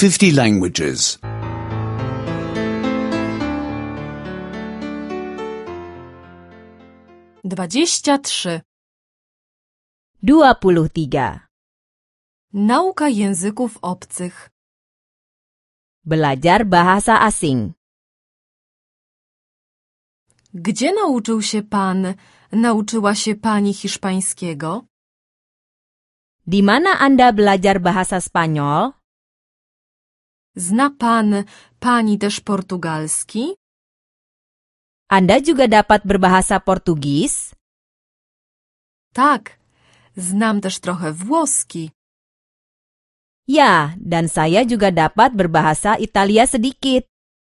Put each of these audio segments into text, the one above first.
50 languages. 23. 23. Nauka języków obcych. Belajar bahasa asing. Gdzie nauczył się pan, nauczyła się pani hiszpańskiego? Di mana Anda belajar bahasa Spanyol? Zna pan, pani też portugalski? Anda juga dapat berbahasa Portugis? Tak, znam też trochę włoski. Ya, dan saya juga dapat berbahasa Italia sedikit.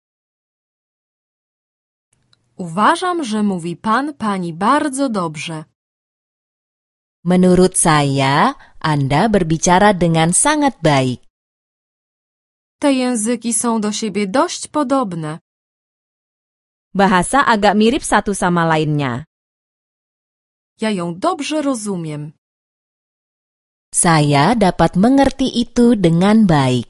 Uważam, że mówi pan, pani bardzo dobrze. Menurut saya, Anda berbicara dengan sangat baik. Te języki są do siebie dość podobne. Bahasa agak mirip satu sama lainnya. Ja ją dobrze rozumiem. Saya dapat mengerti itu dengan baik.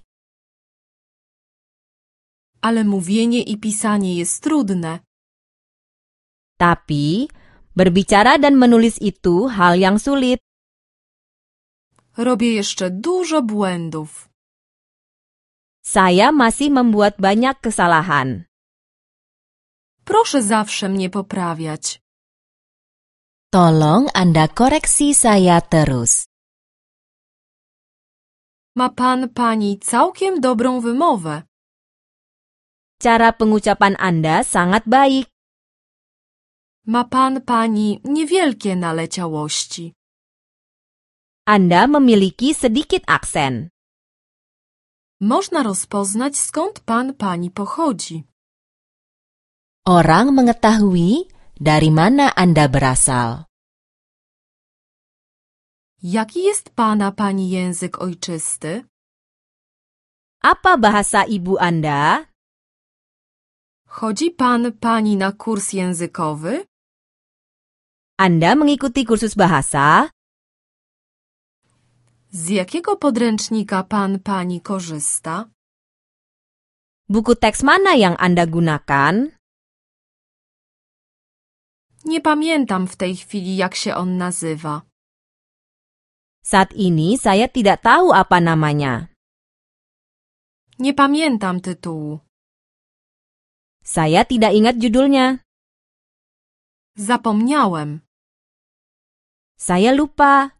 Ale mówienie i pisanie jest trudne. Tapi, berbicara dan menulis itu hal yang sulit. Robię jeszcze dużo błędów. Saya masih membuat banyak kesalahan. Proszę zawsze mnie poprawiać. Tolong Anda koreksi saya terus. Ma pan, pani całkiem dobrą wymowę. Cara pengucapan Anda sangat baik. Ma pan, pani niewielkie naleciałości. Anda memiliki sedikit aksen. Można rozpoznać, skąd pan, pani pochodzi. Orang mengetahui dari mana Anda berasal. Jaki jest pana, pani język ojczysty? Apa bahasa ibu Anda? Chodzi pan, pani na kurs językowy? Anda mengikuti kursus bahasa? Z jakiego podręcznika pan, pani korzysta? Buku teks mana yang Anda gunakan? Nie pamiętam w tej chwili, jak się on nazywa. Saat ini saya tidak tahu apa namanya. Nie pamiętam tytułu. Saya tidak ingat judulnya. Zapomniałem. Saya lupa.